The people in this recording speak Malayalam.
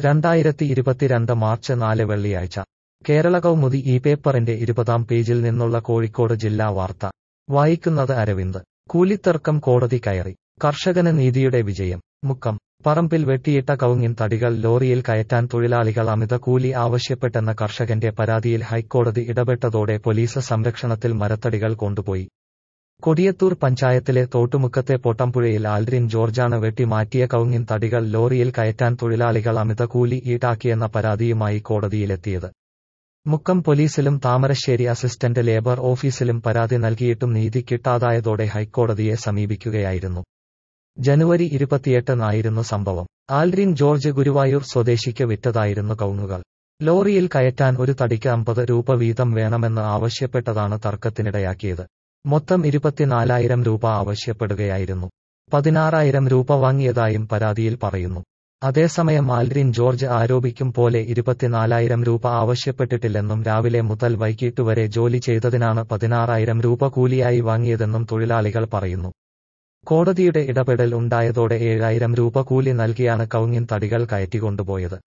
2022 മാർച്ച് 4 വെള്ളിയാഴ്ച കേരള കൗമുദി ഈ പേപ്പറിന്റെ 20-ാം പേജിൽ നിന്നുള്ള കോഴിക്കോട് ജില്ലാ വാർത്ത വായിക്കുന്നത് അരവിന്ദ്. കൂലിത്തർക്കം കോടതി കയറി. കർഷകന് നീതിയുടെ വിജയം. മുക്കം. പറമ്പിൽ വെട്ടിയിട്ട കവുങ്ങിൻ തടികൾ ലോറിയിൽ കയറ്റാൻ തൊഴിലാളികൾ അമിത കൂലി ആവശ്യപ്പെട്ടെന്ന കർഷകന്റെ പരാതിയിൽ ഹൈക്കോടതി ഇടപെട്ടതോടെ പോലീസ് സംരക്ഷണത്തിൽ മരത്തടികൾ കൊണ്ടുപോയി. കൊടിയത്തൂർ പഞ്ചായത്തിലെ തോട്ടുമുക്കത്തെ പൊട്ടംപുഴയിൽ ആൽഡ്രിൻ ജോർജാണ് വെട്ടി മാറ്റിയ കവുങ്ങിൻ തടികൾ ലോറിയിൽ കയറ്റാൻ തൊഴിലാളികൾ അമിത കൂലി ഈടാക്കിയെന്ന പരാതിയുമായി കോടതിയിലെത്തിയത്. മുക്കം പോലീസിലും താമരശ്ശേരി അസിസ്റ്റന്റ് ലേബർ ഓഫീസിലും പരാതി നൽകിയിട്ടും നീതി കിട്ടാതായതോടെ ഹൈക്കോടതിയെ സമീപിക്കുകയായിരുന്നു. ജനുവരി 28-നായിരുന്നു സംഭവം. ആൽഡ്രിൻ ജോർജ് ഗുരുവായൂർ സ്വദേശിക്ക് വിറ്റതായിരുന്നു കവുങ്ങുകൾ. ലോറിയിൽ കയറ്റാൻ ഒരു തടിക്ക് 50 രൂപ വീതം വേണമെന്ന് ആവശ്യപ്പെട്ടതാണ് തർക്കത്തിനിടയാക്കിയത്. മൊത്തം 24,000 രൂപ ആവശ്യപ്പെടുകയായിരുന്നു. 16,000 രൂപ വാങ്ങിയതായും പരാതിയിൽ പറയുന്നു. അതേസമയം ആൽഡ്രിൻ ജോർജ് ആരോപിക്കും പോലെ 24,000 രൂപ ആവശ്യപ്പെട്ടിട്ടില്ലെന്നും രാവിലെ മുതൽ വൈകിട്ട് വരെ ജോലി ചെയ്തതിനാണ് 16,000 രൂപ കൂലിയായി വാങ്ങിയതെന്നും തൊഴിലാളികൾ പറയുന്നു. കോടതിയുടെ ഇടപെടൽ ഉണ്ടായതോടെ 7,000 രൂപ കൂലി നൽകിയാണ് കവുങ്ങിൻ തടികൾ കയറ്റിക്കൊണ്ടുപോയത്.